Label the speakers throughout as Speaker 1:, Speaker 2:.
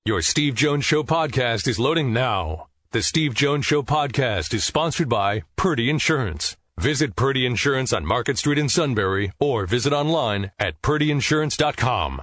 Speaker 1: Your Steve Jones Show podcast is loading now. The Steve Jones Show podcast is sponsored by Purdy Insurance. Visit Purdy Insurance on Market Street in Sunbury or visit online at purdyinsurance.com.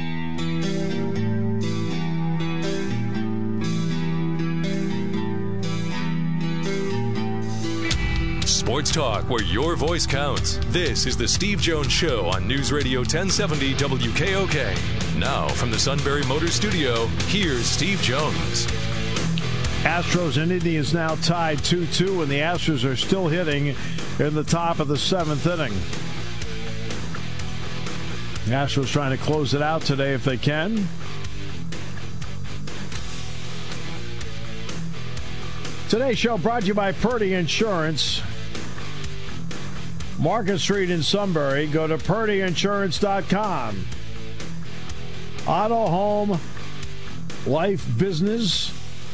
Speaker 1: Sports talk where your voice counts. This is the Steve Jones Show on News Radio 1070 WKOK. Now from the Sunbury Motors Studio, here's Steve Jones.
Speaker 2: Astros and Indians now tied 2-2, and the Astros are still hitting in the top of the seventh inning. The Astros trying to close it out today if they can. Today's show brought to you by Purdy Insurance. Market Street in Sunbury. Go to purdyinsurance.com. Auto, home, life, business.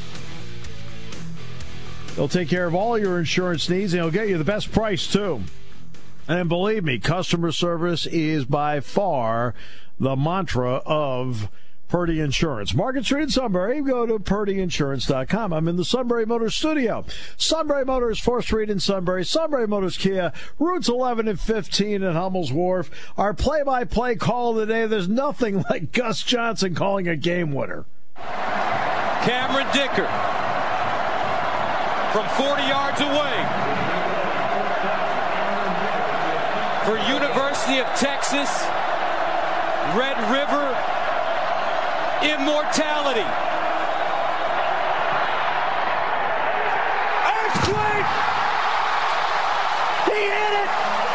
Speaker 2: They'll take care of all your insurance needs, and they'll get you the best price, too. And believe me, customer service is by far the mantra of Purdy Insurance. Market Street in Sunbury. Go to purdyinsurance.com. I'm in the Sunbury Motors Studio. Sunbury Motors, 4th Street in Sunbury. Sunbury Motors Kia, routes 11 and 15 at Hummel's Wharf. Our play-by-play call of the day, there's nothing like Gus Johnson calling a game winner.
Speaker 3: Cameron Dicker from 40 yards away for University of Texas, Red River immortality. Earthquake! He hit it!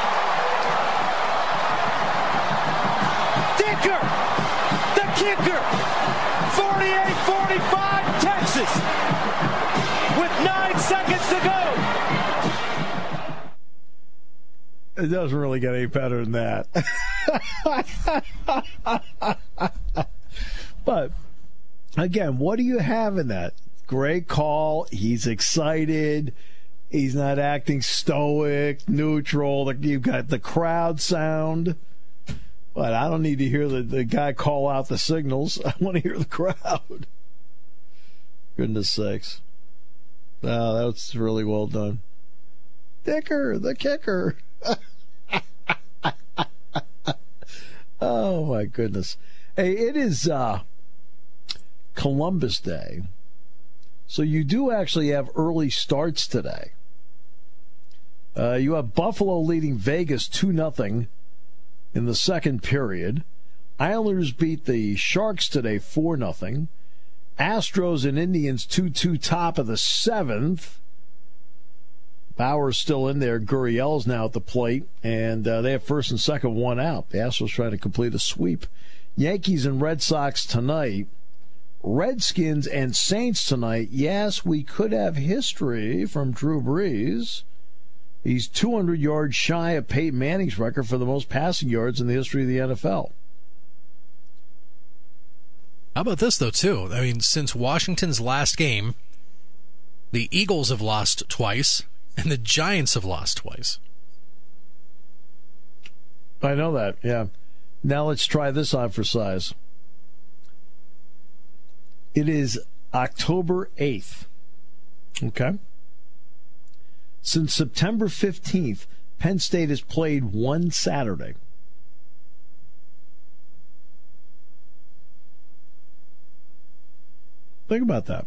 Speaker 3: Dicker, the kicker, 48-45 Texas, with 9 seconds to go.
Speaker 2: It doesn't really get any better than that. But, again, what do you have in that? Great call. He's excited. He's not acting stoic, neutral. You've got the crowd sound. But I don't need to hear the guy call out the signals. I want to hear the crowd. Goodness sakes. Wow, that was really well done. Dicker, the kicker. Oh, my goodness. Hey, it is Columbus Day, so you do actually have early starts today. You have Buffalo leading Vegas 2-0 in the second period. Islanders beat the Sharks today 4-0. Astros and Indians 2-2 top of the seventh. Bauer's still in there. Gurriel's now at the plate, and they have first and second one out. The Astros trying to complete a sweep. Yankees and Red Sox tonight. Redskins and Saints tonight. Yes, we could have history from Drew Brees. He's 200 yards shy of Peyton Manning's record for the most passing yards in the history of the NFL.
Speaker 4: How about this, though, too? I mean, since Washington's last game, the Eagles have lost twice, and the Giants have lost twice.
Speaker 2: I know that, yeah. Now let's try this on for size. It is October 8th. Okay? Since September 15th, Penn State has played one Saturday. Think about that.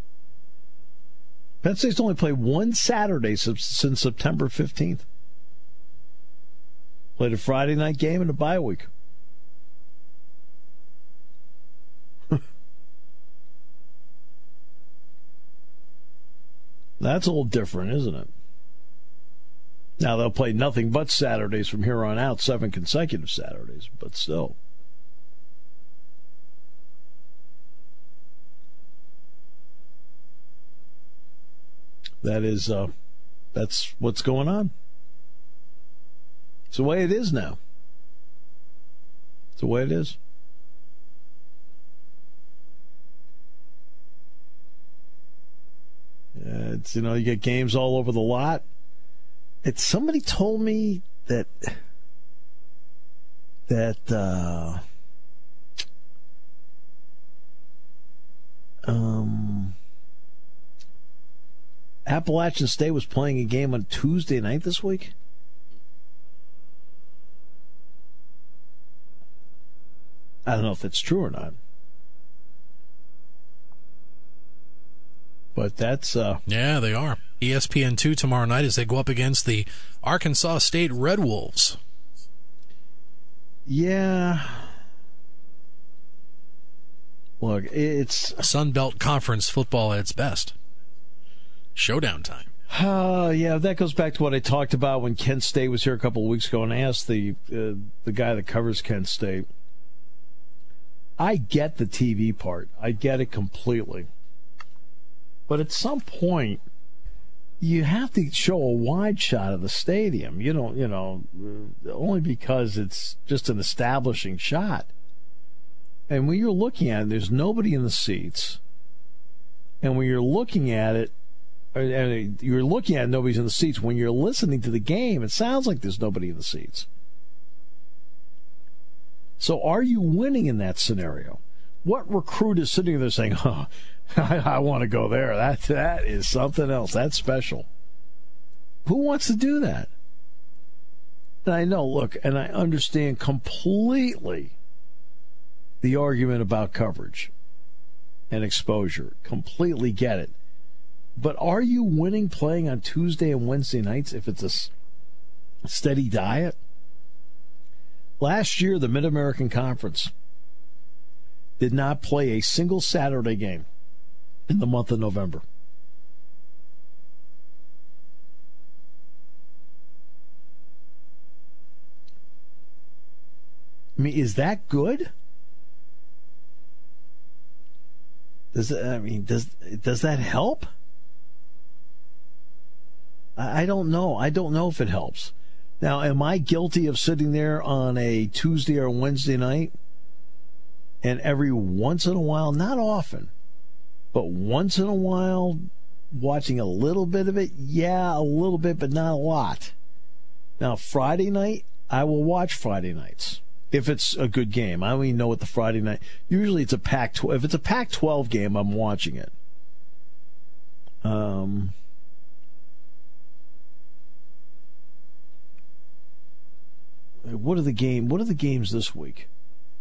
Speaker 2: Penn State's only played one Saturday since September 15th. Played a Friday night game and a bye week. That's a little different, isn't it? Now, they'll play nothing but Saturdays from here on out, 7 consecutive Saturdays, but still. That's what's going on. It's the way it is now. It's the way it is. It's, you get games all over the lot. Somebody told me that Appalachian State was playing a game on Tuesday night this week. I don't know if that's true or not. But that's...
Speaker 4: Yeah, they are. ESPN2 tomorrow night as they go up against the Arkansas State Red Wolves.
Speaker 2: Yeah. Look, it's...
Speaker 4: Sun Belt Conference football at its best. Showdown time.
Speaker 2: Yeah, that goes back to what I talked about when Kent State was here a couple of weeks ago, and I asked the guy that covers Kent State. I get the TV part. I get it completely. But at some point, you have to show a wide shot of the stadium. You don't, only because it's just an establishing shot. And when you're looking at it, there's nobody in the seats. And when you're looking at it, and you're looking at it, nobody's in the seats. When you're listening to the game, it sounds like there's nobody in the seats. So are you winning in that scenario? What recruit is sitting there saying, "Oh, I want to go there. That is something else. That's special." Who wants to do that? And I know, look, and I understand completely the argument about coverage and exposure. Completely get it. But are you winning playing on Tuesday and Wednesday nights if it's a steady diet? Last year, the Mid-American Conference did not play a single Saturday game in the month of November. I mean, is that good? Does that help? I don't know. I don't know if it helps. Now, am I guilty of sitting there on a Tuesday or Wednesday night and every once in a while, not often, but once in a while, watching a little bit of it? Yeah, a little bit, but not a lot. Now, Friday night, I will watch Friday nights if it's a good game. I don't even know what the Friday night. Usually it's a Pac-12. If it's a Pac-12 game, I'm watching it. What are the games this week?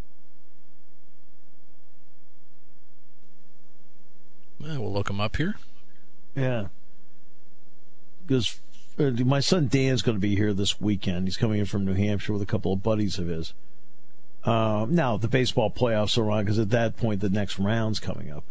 Speaker 4: We'll look them up here.
Speaker 2: Yeah. Because my son Dan's going to be here this weekend. He's coming in from New Hampshire with a couple of buddies of his. Now, the baseball playoffs are on because at that point the next round's coming up.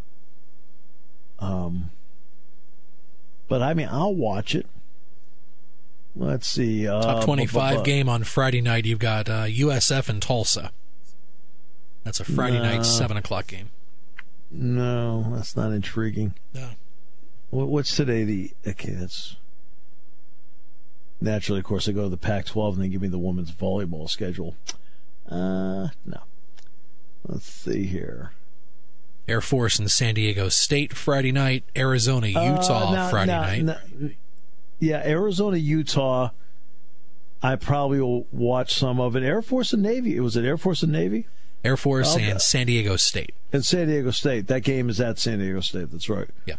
Speaker 2: But, I mean, I'll watch it. Let's see.
Speaker 4: Top 25 game on Friday night. You've got USF and Tulsa. That's a Friday night 7 o'clock game.
Speaker 2: No, that's not intriguing.
Speaker 4: No.
Speaker 2: What's today? Okay, that's... Naturally, of course, I go to the Pac-12 and they give me the women's volleyball schedule. No. Let's see here.
Speaker 4: Air Force and San Diego State Friday night. Arizona, Utah Friday night.
Speaker 2: Yeah, Arizona, Utah. I probably will watch some of it. Air Force and Navy. Was it Air Force and Navy?
Speaker 4: Air Force and San Diego State.
Speaker 2: And San Diego State. That game is at San Diego State. That's right.
Speaker 4: Yeah.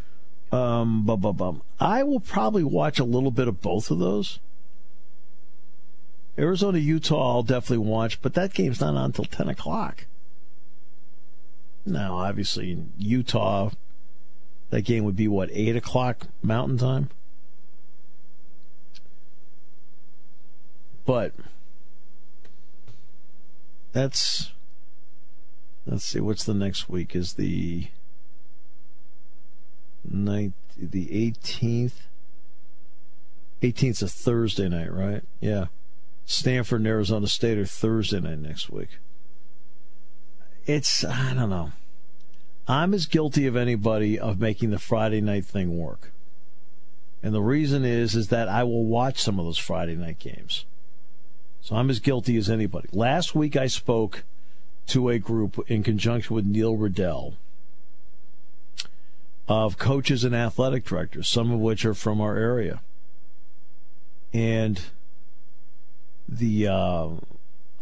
Speaker 2: I will probably watch a little bit of both of those. Arizona, Utah, I'll definitely watch, but that game's not on until 10 o'clock. Now, obviously, Utah, that game would be, 8 o'clock Mountain Time? But let's see, what's the next week? Is the 18th? 18th's a Thursday night, right? Yeah. Stanford and Arizona State are Thursday night next week. I don't know. I'm as guilty of anybody of making the Friday night thing work. And the reason is that I will watch some of those Friday night games. So I'm as guilty as anybody. Last week I spoke to a group in conjunction with Neil Riddell of coaches and athletic directors, some of which are from our area. And and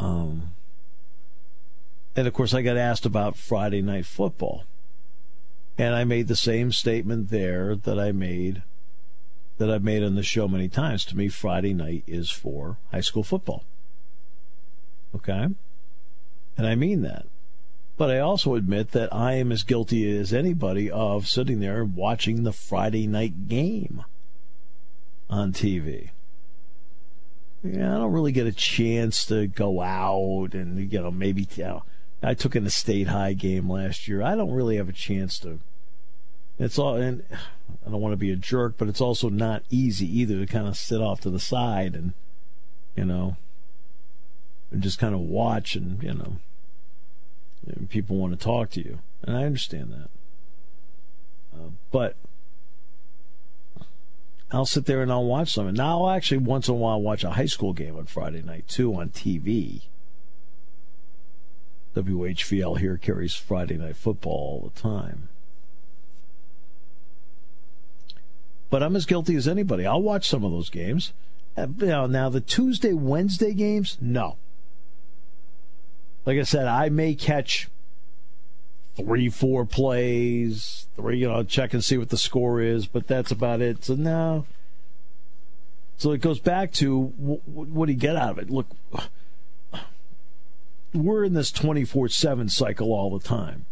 Speaker 2: of course I got asked about Friday night football. And I made the same statement there that I've made on the show many times. To me, Friday night is for high school football. Okay? And I mean that. But I also admit that I am as guilty as anybody of sitting there watching the Friday night game on TV. Yeah, I don't really get a chance to go out and, maybe, I took in the State High game last year. I don't really have a chance to. It's all, and I don't want to be a jerk, but it's also not easy either to kind of sit off to the side and, and just kind of watch and, people want to talk to you. And I understand that. But I'll sit there and I'll watch some. And now I'll actually once in a while watch a high school game on Friday night, too, on TV. WHVL here carries Friday Night Football all the time. But I'm as guilty as anybody. I'll watch some of those games. Now, the Tuesday, Wednesday games, no. Like I said, I may catch 3-4 plays, check and see what the score is, but that's about it. So, no. So it goes back to what do you get out of it? Look, we're in this 24/7 cycle all the time.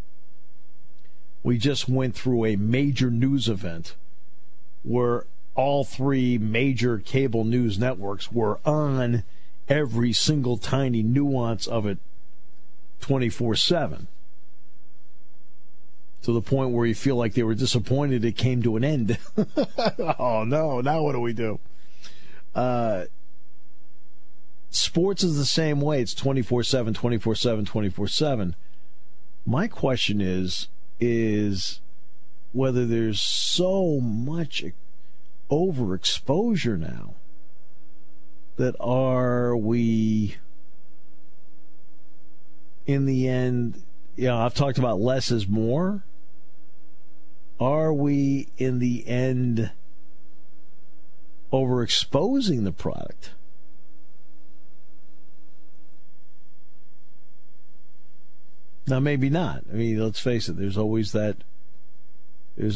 Speaker 2: We just went through a major news event where all three major cable news networks were on every single tiny nuance of it 24/7. To the point where you feel like they were disappointed it came to an end. Oh, no, now what do we do? Sports is the same way. It's 24/7, 24/7, 24/7. My question is whether there's so much overexposure now that are we, in the end, I've talked about less is more. Are we, in the end, overexposing the product? Now, maybe not. I mean, let's face it. There's always that. You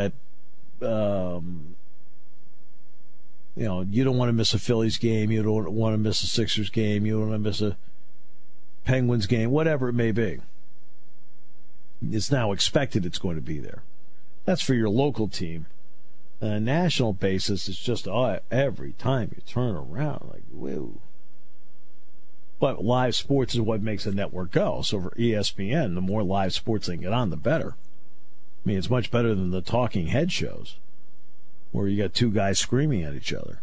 Speaker 2: don't want to miss a Phillies game. You don't want to miss a Sixers game. You don't want to miss a Penguins game. Whatever it may be. It's now expected it's going to be there. That's for your local team. On a national basis, it's just every time you turn around, like, whoa. But live sports is what makes a network go. So for ESPN, the more live sports they get on, the better. I mean, it's much better than the talking head shows where you got two guys screaming at each other.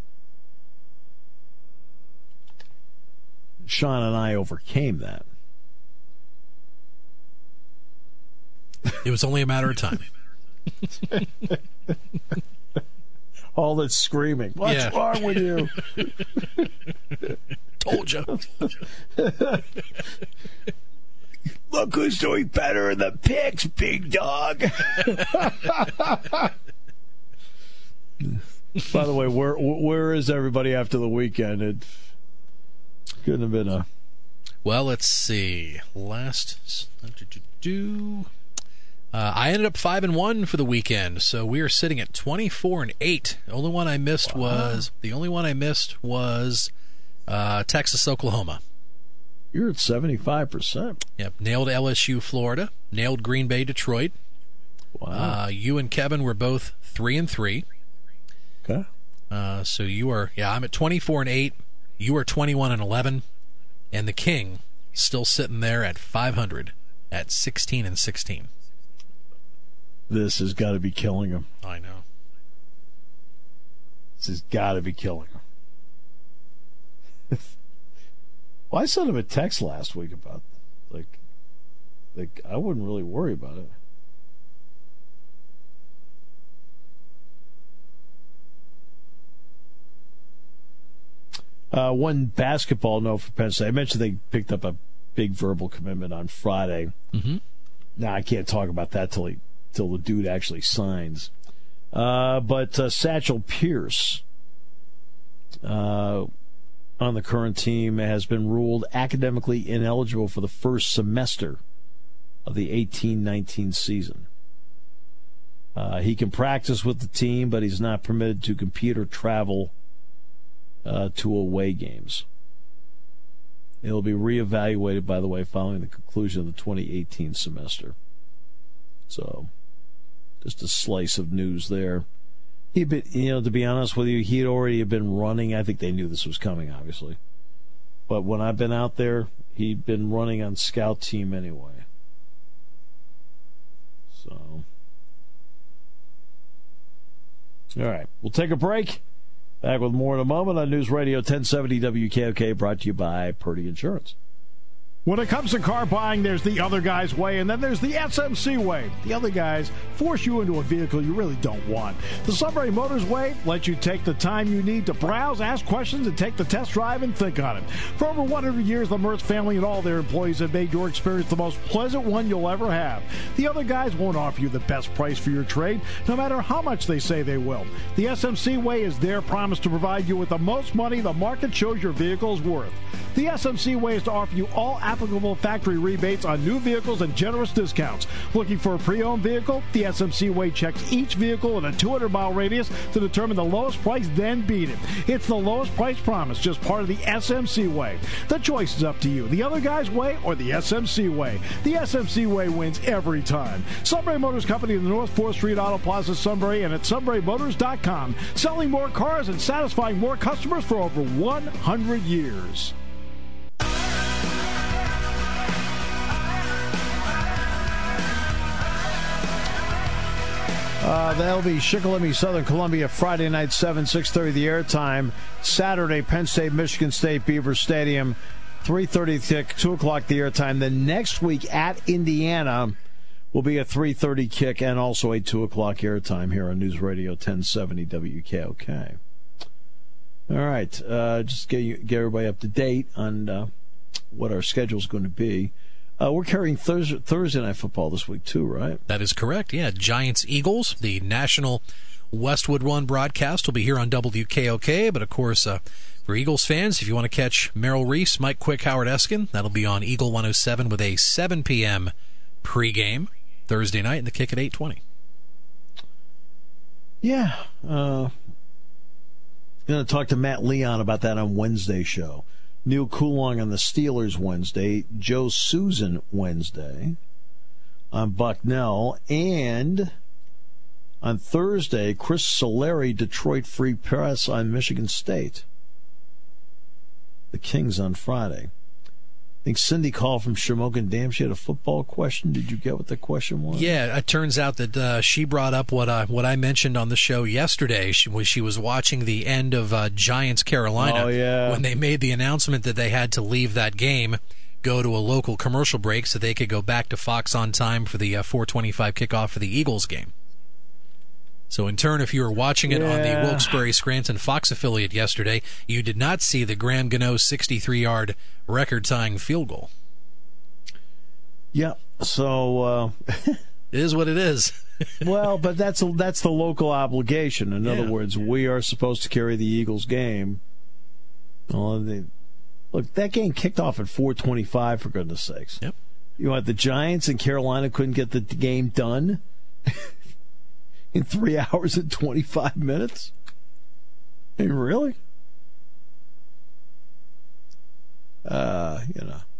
Speaker 2: Sean and I overcame that.
Speaker 4: It was only a matter of time.
Speaker 2: All that screaming. What's wrong with you?
Speaker 4: Told you.
Speaker 2: Look who's doing better in the picks, big dog. By the way, where is everybody after the weekend? It couldn't have been a...
Speaker 4: Well, let's see. I ended up 5-1 for the weekend, so we are sitting at 24-8. The only one I missed was Texas, Oklahoma.
Speaker 2: You're at 75%.
Speaker 4: Yep, nailed LSU, Florida. Nailed Green Bay, Detroit.
Speaker 2: Wow.
Speaker 4: You and Kevin were both 3-3.
Speaker 2: Okay.
Speaker 4: So you are, I'm at 24-8. You are 21-11, and the King still sitting there at 500 at 16-16.
Speaker 2: This has got to be killing him.
Speaker 4: I know.
Speaker 2: This has got to be killing him. Well, I sent him a text last week about, like I wouldn't really worry about it. One basketball note for Penn State. I mentioned they picked up a big verbal commitment on Friday.
Speaker 4: Mm-hmm.
Speaker 2: Now, I can't talk about that till the dude actually signs. But Satchel Pierce on the current team has been ruled academically ineligible for the first semester of the 18-19 season. He can practice with the team, but he's not permitted to compete or travel to away games. It'll be reevaluated, by the way, following the conclusion of the 2018 semester. So, just a slice of news there. He'd been, to be honest with you, he'd already been running. I think they knew this was coming, obviously. But when I've been out there, he'd been running on scout team anyway. So, all right, we'll take a break. Back with more in a moment on News Radio 1070 WKOK, brought to you by Purdy Insurance.
Speaker 5: When it comes to car buying, there's the other guy's way, and then there's the SMC way. The other guys force you into a vehicle you really don't want. The Sunbury Motors way lets you take the time you need to browse, ask questions, and take the test drive and think on it. For over 100 years, the Mertz family and all their employees have made your experience the most pleasant one you'll ever have. The other guys won't offer you the best price for your trade, no matter how much they say they will. The SMC way is their promise to provide you with the most money the market shows your vehicle is worth. The SMC way is to offer you all applicable factory rebates on new vehicles and generous discounts. Looking for a pre-owned vehicle? The SMC way checks each vehicle in a 200-mile radius to determine the lowest price, then beat it. It's the lowest price promise, just part of the SMC way. The choice is up to you, the other guy's way or the SMC way. The SMC way wins every time. Sunbury Motors Company in the North 4th Street Auto Plaza, Sunbury, and at sunburymotors.com. Selling more cars and satisfying more customers for over 100 years.
Speaker 2: That'll be Shikellamy, Southern Columbia, Friday night, 6:30 the airtime. Saturday, Penn State, Michigan State, Beaver Stadium, 3:30 kick, 2 o'clock the airtime. Then next week at Indiana will be a 3:30 kick and also a 2 o'clock airtime here on News Radio 1070 WKOK. All right, just get everybody up to date on what our schedule is going to be. We're carrying Thursday Night Football this week, too, right?
Speaker 4: That is correct, yeah. Giants-Eagles, the national Westwood One broadcast will be here on WKOK. But, of course, for Eagles fans, if you want to catch Merrill Reese, Mike Quick, Howard Eskin, that'll be on Eagle 107 with a 7 p.m. pregame Thursday night and the kick at 8:20.
Speaker 2: Yeah. I'm going to talk to Matt Leon about that on Wednesday's show. Neil Coulong on the Steelers Wednesday, Joe Susan Wednesday on Bucknell, and on Thursday, Chris Solari, Detroit Free Press on Michigan State. The Kings on Friday. I think Cindy called from Shamokin Dam. She had a football question. Did you get what the question was?
Speaker 4: Yeah, it turns out that she brought up what I mentioned on the show yesterday. She was watching the end of Giants Carolina when they made the announcement that they had to leave that game, go to a local commercial break so they could go back to Fox on time for the 4:25 kickoff for the Eagles game. So in turn, if you were watching it on the Wilkes-Barre Scranton Fox affiliate yesterday, you did not see the Graham Gano 63-yard record-tying field goal.
Speaker 2: Yeah, so
Speaker 4: it is what it is.
Speaker 2: Well, but that's the local obligation. In other words, we are supposed to carry the Eagles game. Well, look, that game kicked off at 4:25, for goodness sakes.
Speaker 4: Yep.
Speaker 2: You know, the Giants and Carolina couldn't get the game done in 3 hours and 25 minutes? I mean, really? You know.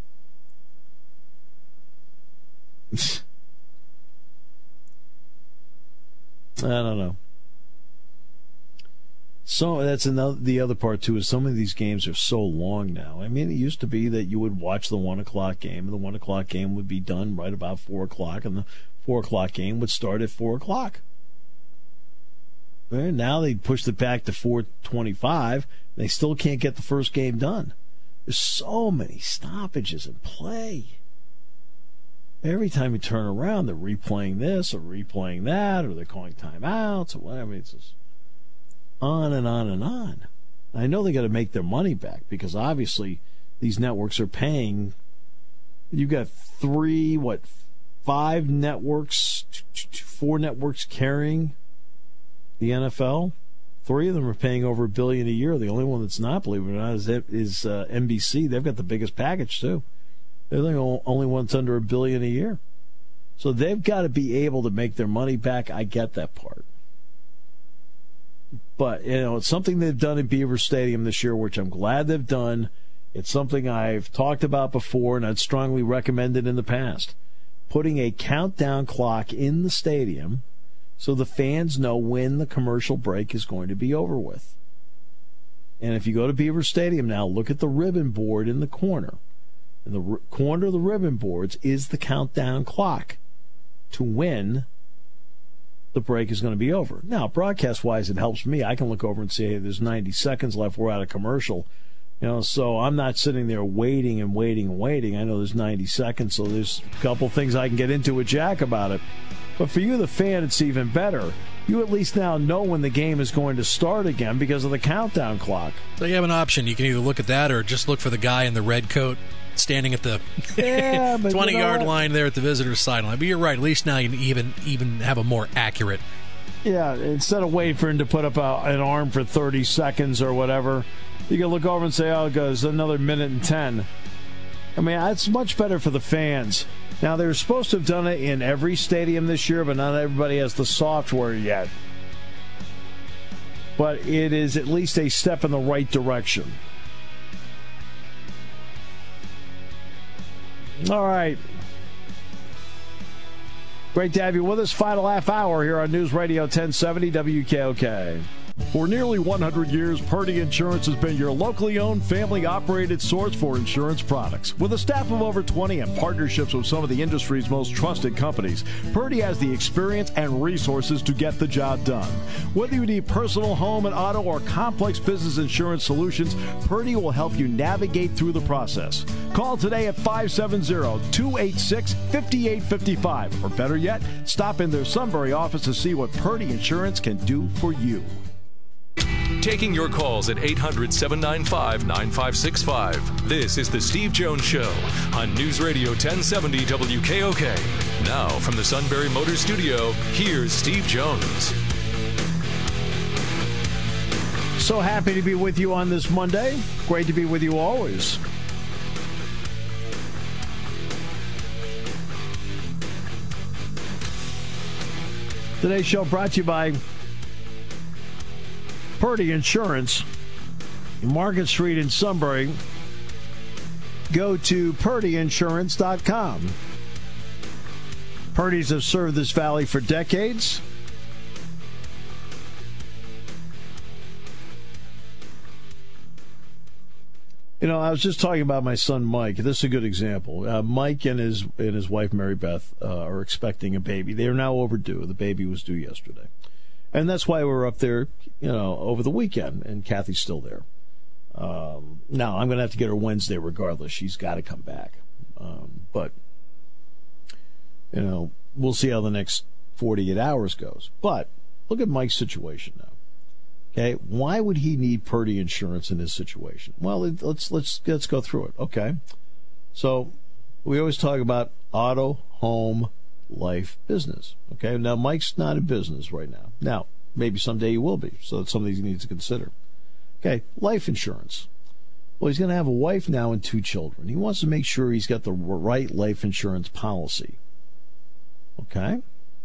Speaker 2: I don't know. So that's the other part, too, is some of these games are so long now. I mean, it used to be that you would watch the 1 o'clock game, and the 1 o'clock game would be done right about 4 o'clock, and the 4 o'clock game would start at 4 o'clock. Right? Now they pushed it back to 4:25. They still can't get the first game done. There's so many stoppages in play. Every time you turn around, they're replaying this or replaying that, or they're calling timeouts or whatever. It's just on and on and on. I know they got to make their money back because obviously these networks are paying. You've got 5 networks, 4 networks carrying the NFL. 3 of them are paying over $1 billion a year. The only one that's not, believe it or not, is NBC. They've got the biggest package too. They're the only one that's under $1 billion a year. So they've got to be able to make their money back. I get that part. But, it's something they've done in Beaver Stadium this year, which I'm glad they've done. It's something I've talked about before, and I'd strongly recommended in the past. Putting a countdown clock in the stadium so the fans know when the commercial break is going to be over with. And if you go to Beaver Stadium now, look at the ribbon board in the corner. And the corner of the ribbon boards is the countdown clock to when the break is going to be over. Now, broadcast-wise, it helps me. I can look over and say, hey, there's 90 seconds left. We're out of commercial. So I'm not sitting there waiting and waiting and waiting. I know there's 90 seconds, so there's a couple things I can get into with Jack about it. But for you, the fan, it's even better. You at least now know when the game is going to start again because of the countdown clock.
Speaker 4: So you have an option. You can either look at that or just look for the guy in the red coat standing at the 20-yard line there at the visitor's sideline. But you're right. At least now you even have a more accurate.
Speaker 2: Yeah, instead of waiting for him to put up an arm for 30 seconds or whatever, you can look over and say, oh, it goes another minute and 10. I mean, it's much better for the fans. Now, they're supposed to have done it in every stadium this year, but not everybody has the software yet. But it is at least a step in the right direction. All right. Great to have you with us. Final half hour here on News Radio 1070 WKOK.
Speaker 5: For nearly 100 years, Purdy Insurance has been your locally owned, family-operated source for insurance products. With a staff of over 20 and partnerships with some of the industry's most trusted companies, Purdy has the experience and resources to get the job done. Whether you need personal, home, and auto, or complex business insurance solutions, Purdy will help you navigate through the process. Call today at 570-286-5855. Or better yet, stop in their Sunbury office to see what Purdy Insurance can do for you.
Speaker 1: Taking your calls at 800-795-9565. This is the Steve Jones Show on News Radio 1070 WKOK. Now from the Sunbury Motors Studio, here's Steve Jones.
Speaker 2: So happy to be with you on this Monday. Great to be with you always. Today's show brought to you by Purdy Insurance, Market Street in Sunbury. Go to PurdyInsurance.com. Purdy's have served this valley for decades. I was just talking about my son Mike. This is a good example. Mike and his wife Mary Beth are expecting a baby. They are now overdue. The baby was due yesterday. And that's why we're up there, over the weekend, and Kathy's still there. Now, I'm going to have to get her Wednesday regardless. She's got to come back. But, we'll see how the next 48 hours goes. But look at Mike's situation now. Okay, why would he need Purdy Insurance in his situation? Well, let's go through it. Okay, so we always talk about auto, home, life, business. Okay, now Mike's not in business right now. Now, maybe someday he will be, so that's something he needs to consider. Okay, life insurance. Well, he's going to have a wife now and 2 children. He wants to make sure he's got the right life insurance policy. Okay?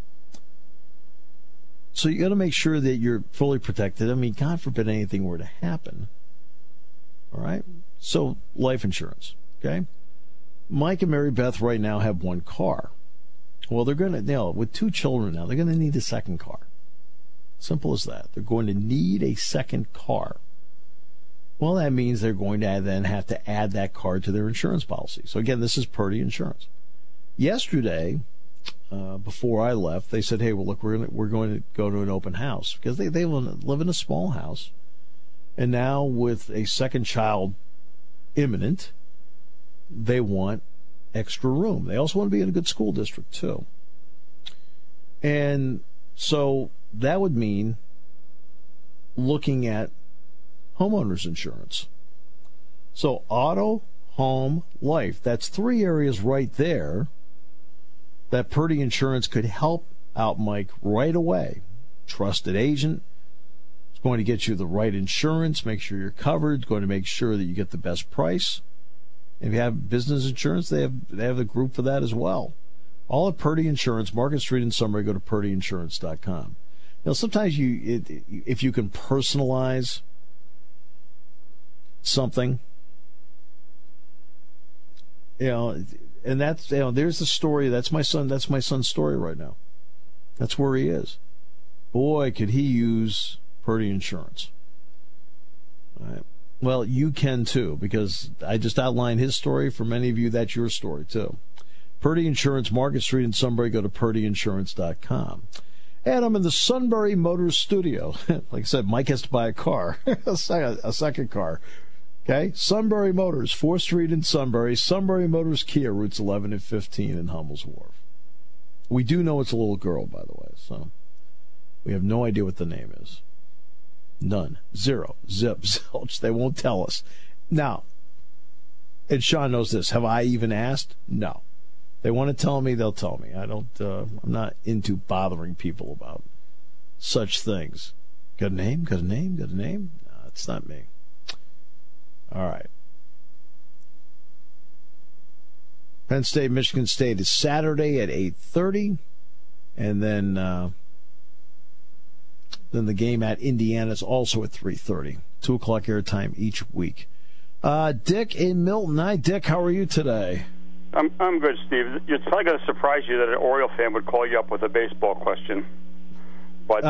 Speaker 2: So you got to make sure that you're fully protected. I mean, God forbid anything were to happen. All right? So, life insurance. Okay? Mike and Mary Beth right now have 1 car. Well, they're going to, with 2 children now, they're going to need a second car. Simple as that. They're going to need a second car. Well, that means they're going to then have to add that car to their insurance policy. So, again, this is Purdy Insurance. Yesterday, before I left, they said, hey, well, look, we're going to go to an open house because they live in a small house. And now with a second child imminent, they want extra room. They also want to be in a good school district, too. And so that would mean looking at homeowners insurance. So auto, home, life. That's 3 areas right there that Purdy Insurance could help out Mike right away. Trusted agent. It's going to get you the right insurance, make sure you're covered. It's going to make sure that you get the best price. If you have business insurance, they have a group for that as well. All at Purdy Insurance, Market Street in Sunbury. Go to purdyinsurance.com. Sometimes if you can personalize something, and that's, there's the story. That's my son's story right now. That's where he is. Boy, could he use Purdy Insurance. All right. Well, you can too, because I just outlined his story. For many of you, that's your story too. Purdy Insurance, Market Street in Sunbury. Go to purdyinsurance.com. And I'm in the Sunbury Motors studio. Like I said, Mike has to buy a car, a second car. Okay? Sunbury Motors, 4th Street in Sunbury. Sunbury Motors Kia, routes 11 and 15 in Hummel's Wharf. We do know it's a little girl, by the way, so we have no idea what the name is. None. Zero. Zip. Zilch. They won't tell us. Now, and Sean knows this. Have I even asked? No. They want to tell me, they'll tell me. I'm not into bothering people about such things. Got a name? Got a name? Got a name? No, it's not me. All right. Penn State, Michigan State is Saturday at 8:30. And then the game at Indiana is also at 3:30. 2 o'clock airtime each week. Dick in Milton. Hi, Dick. How are you today?
Speaker 6: I'm good, Steve. It's probably going to surprise you that an Oriole fan would call you up with a baseball question. But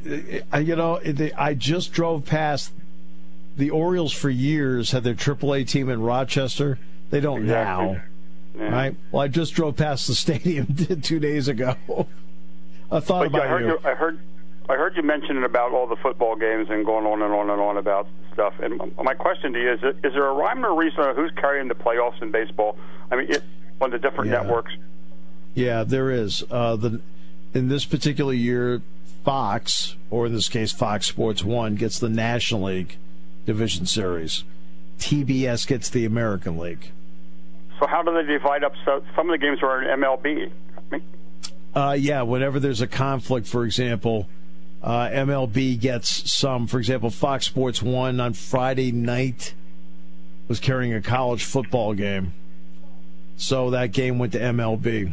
Speaker 2: I just drove past the Orioles for years. Had their AAA team in Rochester. They don't now, right? Well, I just drove past the stadium 2 days ago. I thought about you.
Speaker 6: I heard you mentioning about all the football games and going on and on and on about stuff. And my question to you is there a rhyme or reason on who's carrying the playoffs in baseball? I mean, on the different networks.
Speaker 2: Yeah, there is. In this particular year, Fox, or in this case Fox Sports 1, gets the National League Division Series. TBS gets the American League.
Speaker 6: So how do they divide up? So some of the games are in MLB.
Speaker 2: Whenever there's a conflict, for example, MLB gets some. For example, Fox Sports 1 on Friday night was carrying a college football game. So that game went to MLB.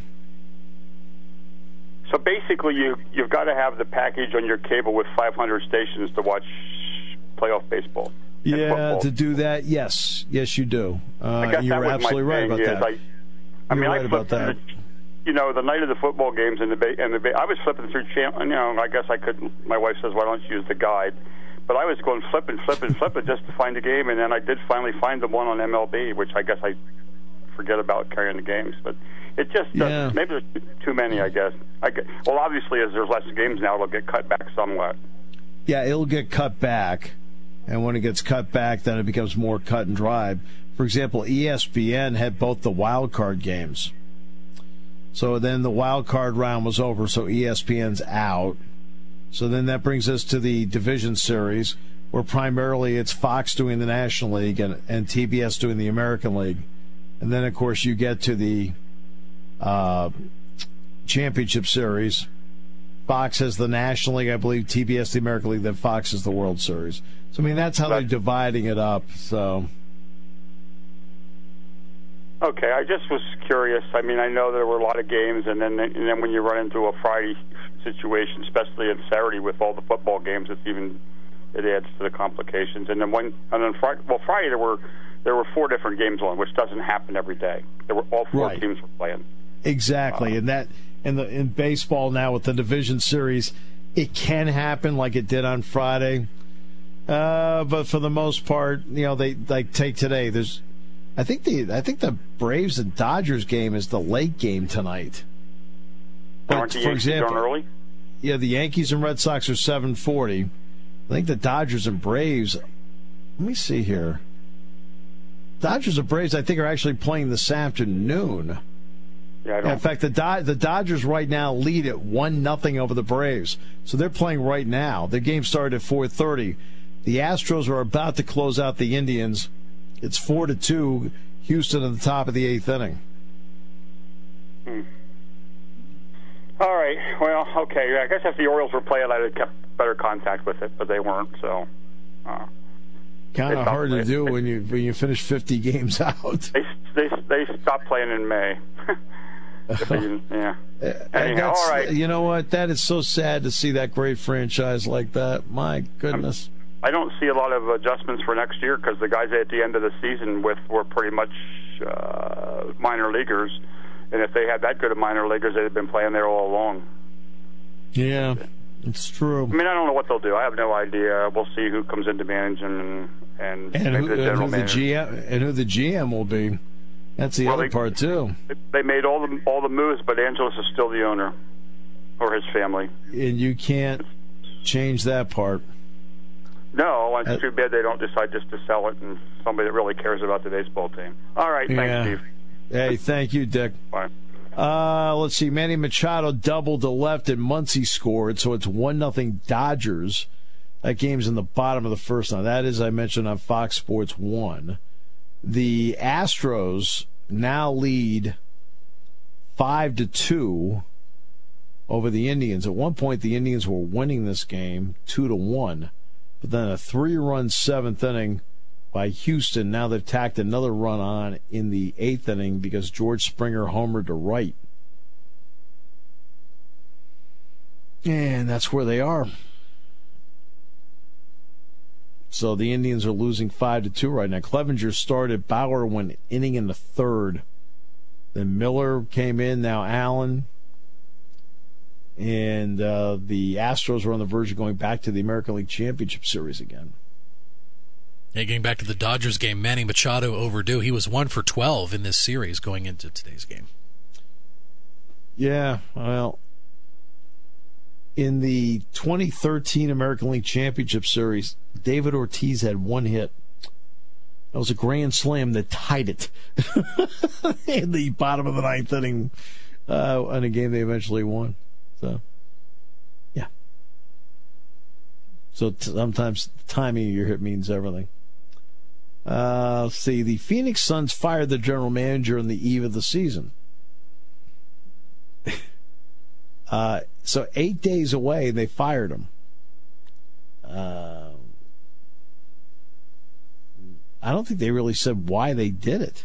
Speaker 6: So basically, you've got to have the package on your cable with 500 stations to watch playoff baseball.
Speaker 2: Yeah, to do that, yes, you do. You're absolutely right about that.
Speaker 6: I flipped through the night of the football games I was flipping through channel. I guess I couldn't. My wife says, "Why don't you use the guide?" But I was going flipping just to find a game, and then I did finally find the one on MLB, which I guess I forget about carrying the games. But it just maybe there's too many. I guess. Well, obviously, as there's less games now, it'll get cut back somewhat.
Speaker 2: Yeah, it'll get cut back, and when it gets cut back, then it becomes more cut and dry. For example, ESPN had both the wild card games. So then the wild card round was over, so ESPN's out. So then that brings us to the division series, where primarily it's Fox doing the National League and TBS doing the American League. And then, of course, you get to the championship series. Fox has the National League, I believe, TBS the American League, then Fox is the World Series. So, I mean, that's how they're dividing it up. So.
Speaker 6: Okay, I just was curious. I mean, I know there were a lot of games, and then when you run into a Friday situation, especially on Saturday with all the football games, it adds to the complications. And then Friday there were 4 different games on, which doesn't happen every day. There were all 4 teams were playing.
Speaker 2: Exactly, and in baseball now with the division series, it can happen like it did on Friday, but for the most part, they take today. I think the Braves and Dodgers game is the late game tonight.
Speaker 6: Aren't the Yankees on early?
Speaker 2: Yeah, the Yankees and Red Sox are 7:40. I think the Dodgers and Braves. Let me see here. Dodgers and Braves, I think, are actually playing this afternoon.
Speaker 6: Yeah,
Speaker 2: in fact, the Dodgers right now lead at 1-0 over the Braves. So they're playing right now. The game started at 4:30. The Astros are about to close out the Indians. It's 4-2. Houston at the top of the 8th inning.
Speaker 6: All right. Well, okay. I guess if the Orioles were playing, I'd have kept better contact with it, but they weren't. So.
Speaker 2: Kind of hard to do when you finish 50 games out.
Speaker 6: They stopped playing in May. Yeah. Anyhow, all right.
Speaker 2: You know what? That is so sad to see that great franchise like that. My goodness.
Speaker 6: I don't see a lot of adjustments for next year because the guys at the end of the season were pretty much minor leaguers. And if they had that good of minor leaguers, they'd have been playing there all along.
Speaker 2: Yeah, it's true.
Speaker 6: I mean, I don't know what they'll do. I have no idea. We'll see who comes into managing and
Speaker 2: who,
Speaker 6: the general manager.
Speaker 2: Who the GM will be. That's the other part too.
Speaker 6: They made all the moves, but Angelos is still the owner, or his family.
Speaker 2: And you can't change that part.
Speaker 6: No, it's too bad they don't decide just to sell it and somebody that really cares about the baseball team. All right, thanks, Steve.
Speaker 2: Hey, thank you, Dick.
Speaker 6: Bye.
Speaker 2: Let's see. Manny Machado doubled to left and Muncy scored, so it's 1-0 Dodgers. That game's in the bottom of the first now. That is, I mentioned on Fox Sports 1. The Astros now lead 5-2 over the Indians. At one point, the Indians were winning this game 2-1, but then a 3-run seventh inning by Houston. Now they've tacked another run on in the eighth inning because George Springer homered to right. And that's where they are. So the Indians are losing 5-2 right now. Clevenger started. Bauer went inning in the third. Then Miller came in. Now Allen. And the Astros are on the verge of going back to the American League Championship Series again.
Speaker 4: Yeah, getting back to the Dodgers game, Manny Machado overdue. He was 1 for 12 in this series going into today's game.
Speaker 2: Yeah, well, in the 2013 American League Championship Series, David Ortiz had one hit. That was a grand slam that tied it in the bottom of the ninth inning in a game they eventually won. So, yeah. So sometimes the timing of your hit means everything. Let's see. The Phoenix Suns fired the general manager on the eve of the season. So 8 days away, they fired him. I don't think they really said why they did it.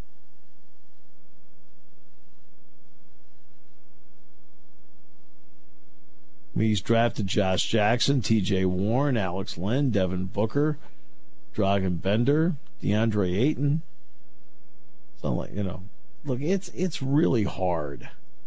Speaker 2: He's drafted Josh Jackson, T.J. Warren, Alex Len, Devin Booker, Dragan Bender, DeAndre Ayton. So, like, look, it's really hard.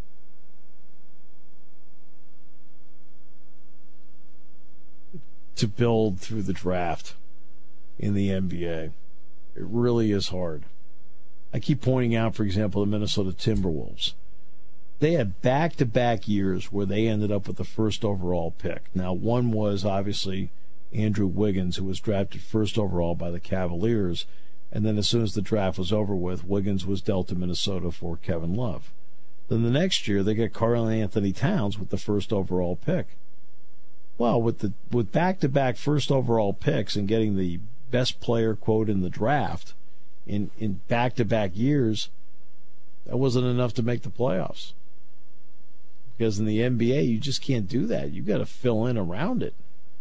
Speaker 2: To build through the draft in the NBA. It really is hard. I keep pointing out, for example, the Minnesota Timberwolves. They had back-to-back years where they ended up with the first overall pick. Now, one was obviously Andrew Wiggins, who was drafted first overall by the Cavaliers, and then as soon as the draft was over with, Wiggins was dealt to Minnesota for Kevin Love. Then the next year, they got Karl-Anthony Towns with the first overall pick. Well, with back-to-back first overall picks and getting the best player quote in the draft in back-to-back years, that wasn't enough to make the playoffs. Because in the NBA, you just can't do that. You've got to fill in around it.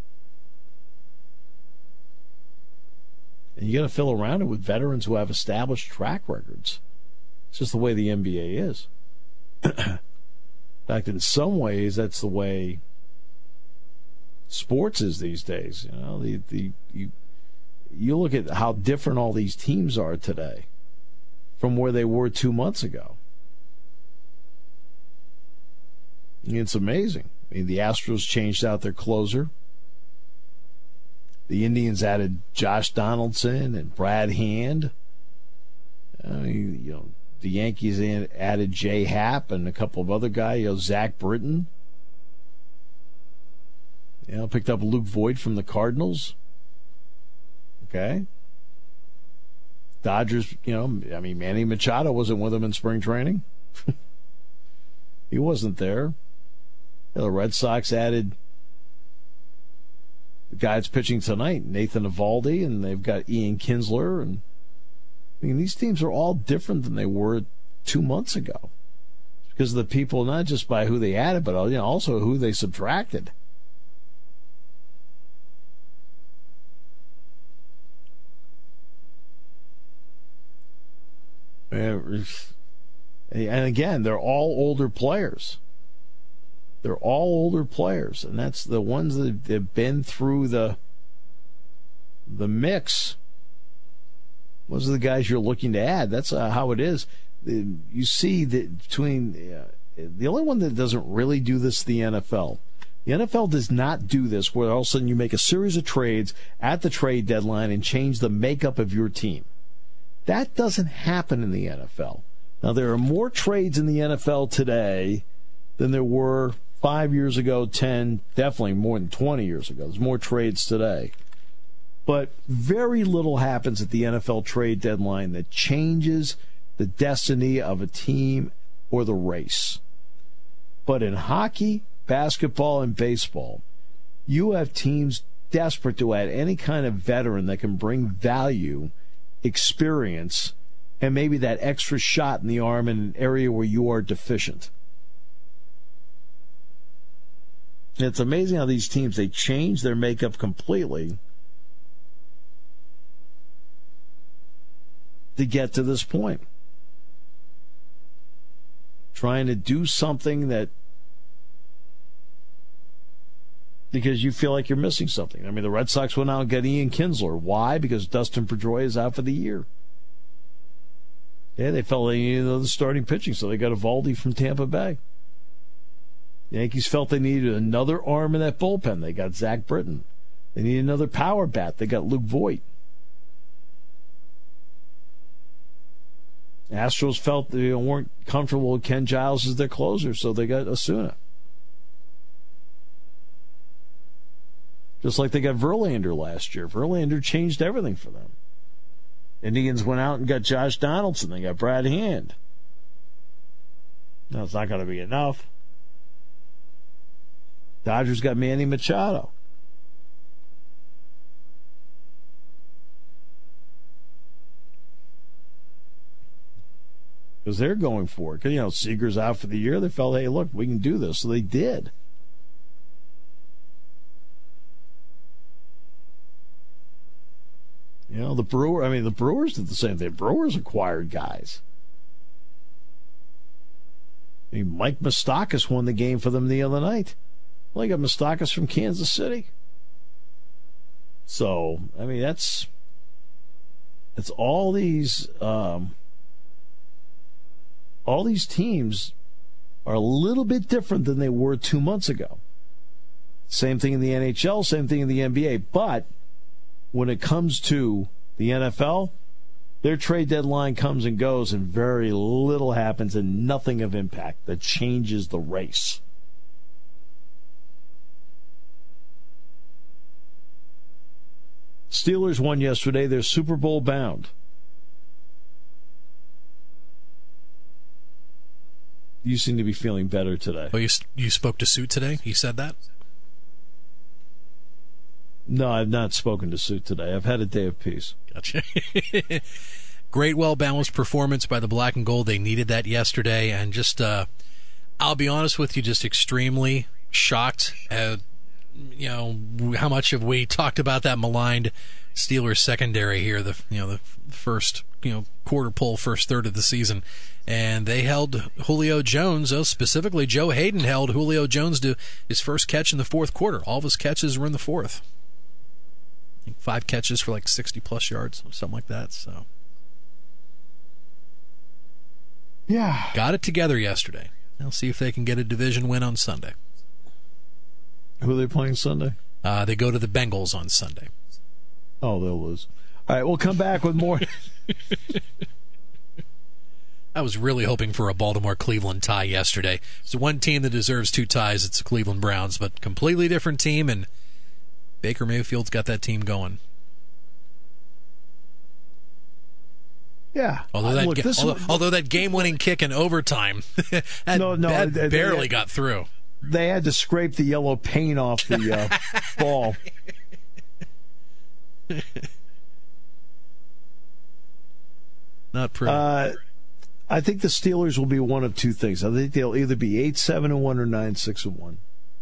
Speaker 2: And you got to fill around it with veterans who have established track records. It's just the way the NBA is. In fact, in some ways, that's the way sports is these days. You look at how different all these teams are today from where they were 2 months ago. It's amazing. I mean, the Astros changed out their closer. The Indians added Josh Donaldson and Brad Hand. The Yankees added Jay Happ and a couple of other guys. Zach Britton. Picked up Luke Voigt from the Cardinals. Okay. Dodgers, Manny Machado wasn't with them in spring training. He wasn't there. The Red Sox added the guy that's pitching tonight, Nathan Eovaldi, and they've got Ian Kinsler. And these teams are all different than they were 2 months ago. Because of the people, not just by who they added, but also who they subtracted. And again, they're all older players. They're all older players, and that's the ones that have been through the mix. Those are the guys you're looking to add. That's how it is. You see that between the only one that doesn't really do this is the NFL. The NFL does not do this where all of a sudden you make a series of trades at the trade deadline and change the makeup of your team. That doesn't happen in the NFL. Now, there are more trades in the NFL today than there were 5 years ago, 10, definitely more than 20 years ago. There's more trades today. But very little happens at the NFL trade deadline that changes the destiny of a team or the race. But in hockey, basketball, and baseball, you have teams desperate to add any kind of veteran that can bring value, experience, and maybe that extra shot in the arm in an area where you are deficient. And it's amazing how these teams, they change their makeup completely to get to this point. Trying to do something that, because you feel like you're missing something. I mean, the Red Sox went out and got Ian Kinsler. Why? Because Dustin Pedroia is out for the year. Yeah, they felt they needed another starting pitching, so they got Eovaldi from Tampa Bay. The Yankees felt they needed another arm in that bullpen. They got Zach Britton. They needed another power bat. They got Luke Voit. Astros felt they weren't comfortable with Ken Giles as their closer, so they got Osuna. Just like they got Verlander last year. Verlander changed everything for them. Indians went out and got Josh Donaldson. They got Brad Hand. Now, it's not going to be enough. Dodgers got Manny Machado. Because they're going for it. Because, Seager's out for the year. They felt, hey, look, we can do this. So they did. The Brewers did the same thing. Brewers acquired guys. Mike Moustakas won the game for them the other night. Well, they got Moustakas from Kansas City. So, that's all these teams are a little bit different than they were 2 months ago. Same thing in the NHL, same thing in the NBA. But when it comes to the NFL, their trade deadline comes and goes, and very little happens and nothing of impact that changes the race. Steelers won yesterday. They're Super Bowl bound. You seem to be feeling better today.
Speaker 4: Well, you spoke to Suit today? He said that?
Speaker 2: No, I've not spoken to Suit today. I've had a day of peace.
Speaker 4: Gotcha. Great, well-balanced performance by the Black and Gold. They needed that yesterday. And just, I'll be honest with you, just extremely shocked at, how much have we talked about that maligned Steelers secondary here, the first, quarter pull, first third of the season. And they held Julio Jones, specifically Joe Hayden held Julio Jones to his first catch in the fourth quarter. All of his catches were in the fourth. I think 5 catches for like 60-plus yards, something like that. So,
Speaker 2: yeah,
Speaker 4: got it together yesterday. I'll see if they can get a division win on Sunday.
Speaker 2: Who are they playing Sunday?
Speaker 4: They go to the Bengals on Sunday.
Speaker 2: Oh, they'll lose. All right, we'll come back with more.
Speaker 4: I was really hoping for a Baltimore-Cleveland tie yesterday. It's one team that deserves 2 ties. It's the Cleveland Browns, but completely different team, and Baker Mayfield's got that team going.
Speaker 2: Yeah.
Speaker 4: Although that game-winning kick in overtime, that barely got through.
Speaker 2: They had to scrape the yellow paint off the ball.
Speaker 4: Not pretty.
Speaker 2: I think the Steelers will be one of 2 things. I think they'll either be 8-7-1 or 9-6-1.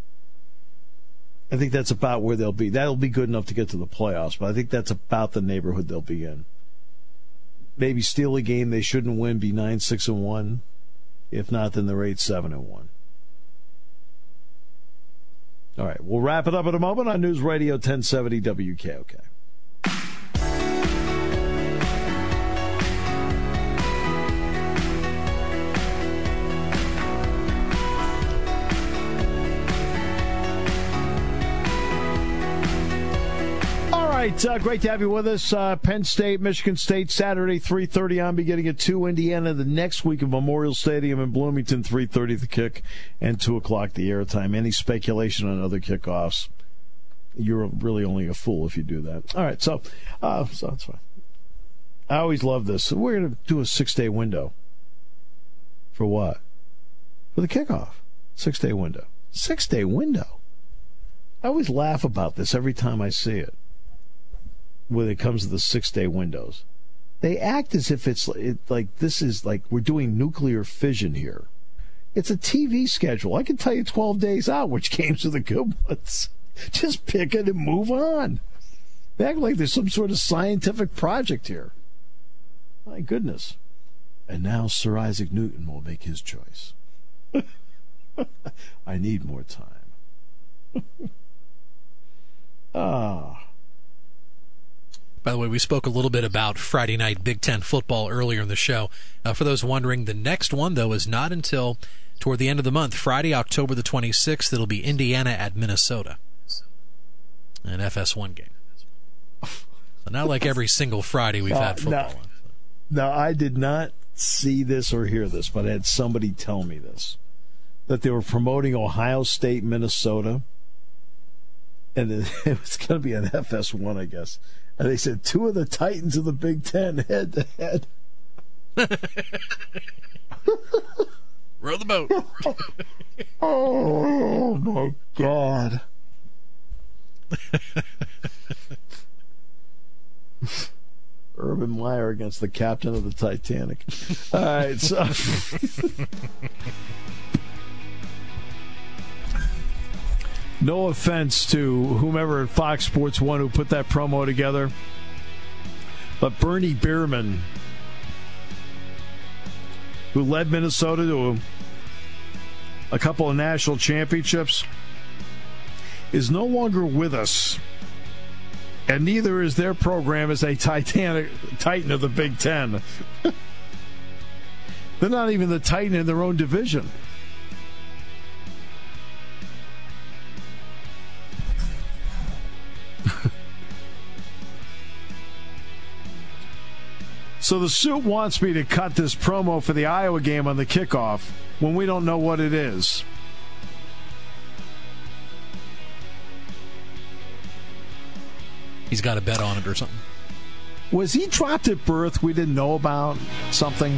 Speaker 2: I think that's about where they'll be. That'll be good enough to get to the playoffs, but I think that's about the neighborhood they'll be in. Maybe steal a game they shouldn't win, be 9-6-1. If not, then they're 8-7-1. All right, we'll wrap it up in a moment on News Radio 1070 WKOK. Great to have you with us. Penn State, Michigan State, Saturday, 3:30 on, beginning at 2. Indiana the next week at Memorial Stadium in Bloomington, 3:30 the kick, and 2 o'clock the airtime. Any speculation on other kickoffs, you're really only a fool if you do that. All right, so that's fine. I always love this. We're going to do a 6-day window. For what? For the kickoff. 6-day window. 6-day window. I always laugh about this every time I see it. When it comes to the 6-day windows, they act as if it's like this is like we're doing nuclear fission here. It's a TV schedule. I can tell you 12 days out which games are the good ones. Just pick it and move on. They act like there's some sort of scientific project here. My goodness. And now Sir Isaac Newton will make his choice. I need more time.
Speaker 4: By the way, we spoke a little bit about Friday night Big Ten football earlier in the show. For those wondering, the next one, though, is not until toward the end of the month, Friday, October the 26th. It'll be Indiana at Minnesota, an FS1 game. So not like every single Friday we've had football.
Speaker 2: No, I did not see this or hear this, but I had somebody tell me this, that they were promoting Ohio State, Minnesota, and it was going to be an FS1, I guess. And they said 2 of the Titans of the Big Ten head-to-head.
Speaker 4: Row the boat.
Speaker 2: Oh, my God. Urban Meyer against the captain of the Titanic. All right, so... No offense to whomever at Fox Sports 1 who put that promo together, but Bernie Bierman, who led Minnesota to a couple of national championships, is no longer with us, and neither is their program as a Titan of the Big Ten. They're not even the Titan in their own division. So the suit wants me to cut this promo for the Iowa game on the kickoff when we don't know what it is.
Speaker 4: He's got a bet on it or something.
Speaker 2: Was he dropped at birth we didn't know about? Something?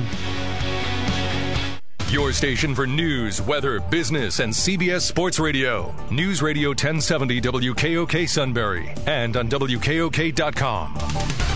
Speaker 1: Your station for news, weather, business, and CBS Sports Radio. News Radio 1070 WKOK Sunbury and on WKOK.com.